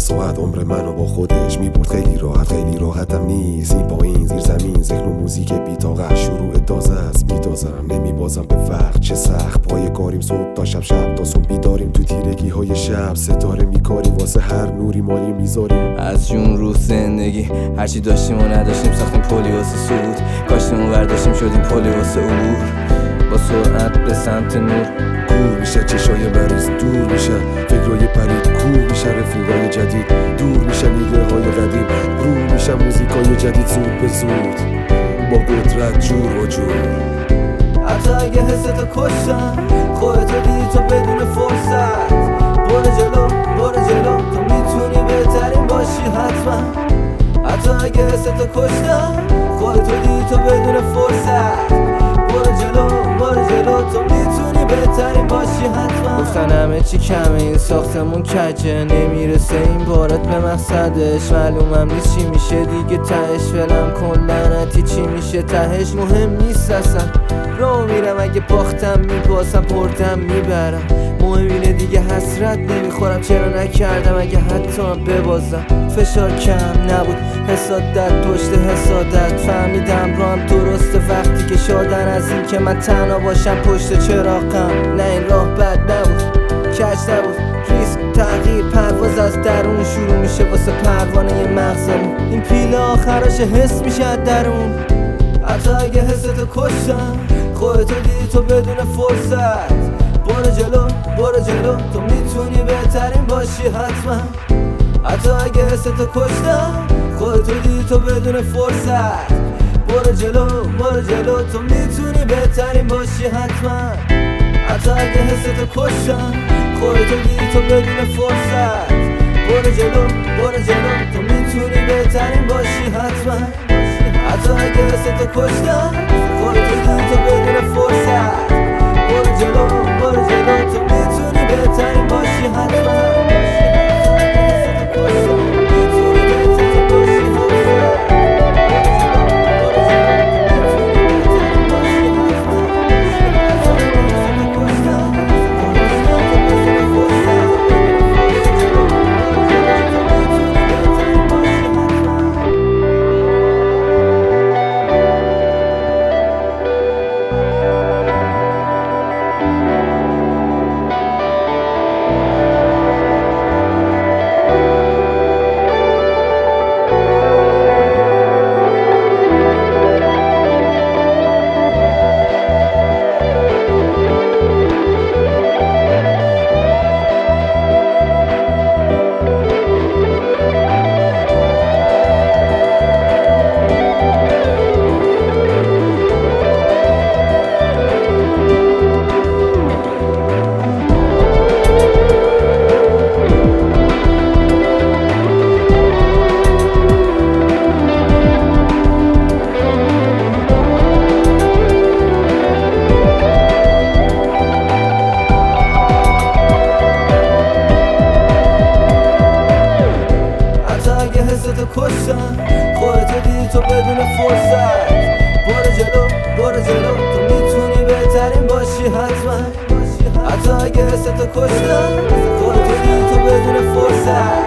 ساعت عمر منو با خودش میبرد خیلی راحتم نیست این پایین زیر زمین ذهن و موزیک بی‌طاقت شروع تازه است میدازم نمیبازم به وقت چه سخت پای کاریم صبح تا شب تا صبح بیداریم تو تیرگی های شب ستاره میکاریم واسه هر نوری مالی میذاریم از جون رو زندگی هرچی داشتیم و نداشتیم ساختیم پلی واسه صعود کاشتیم و برداشتیم شدیم پلی واسه عبور با سرعت به سمت نور کور میشه چشای مریض دور میشه فکرای پرید کور میشه رفیقای جدید دور میشن ایده های قدیم رو میشه موزیکای جدید زود به زود با قدرت جور و جور حتی اگه حستو کشتم خودتو دیدی تو بدون فرصت برو جلو تو میتونی بهترین باشی حتما حتی اگه حستو کشتم خودتو دیدی تو بدون فرصت برو جلو تو میتونی بهترین باشی حتما گفتن همه چی کمه این ساختمون کجه نمیرسه این بارت به مقصدش معلومم نیست چی میشه دیگه تهش فلم کن لعنتی چی میشه تهش مهم نیست اصلا رو میرم اگه باختم میبازم بردم میبرم مهم اینه دیگه حسرت نمیخورم چرا نکردم اگه حتی هم ببازم فشار کم نبود حسادت پشت حسادت فهمیدم رام درسته وقتی که شدن از این که من تنها باشم پشت چراغم نه این راه بد نبود کج نبود ریسک تغییر پرواز از درون شروع میشه واسه پروانه مغزمون این پیله آخرش حس میشه از درون حتی اگه حستو کشتم خودتو دیدی تو بدون فرصت برو جلو تو میتونی بهترین باشی حتما حتی اگه حستو کشتم خودتو دیدی تو بدون فرصت برو جلو تو میتونی بهترین باشی حتما حتی اگه حستو کشتم خودتو دیدی تو بدون فرصت برو جلو تو میتونی بهترین باشی حتما حتی اگه حستو کشتم خودتو دیدی تو بدون فرصت برو جلو تو میتونی بهترین باشی حتما کشتم خودتو دیدی تو بدون فرصت برو جلو تو میتونی بهترین باشی حتما حتی اگه حستو کشتم خودتو دیدی تو بدون فرصت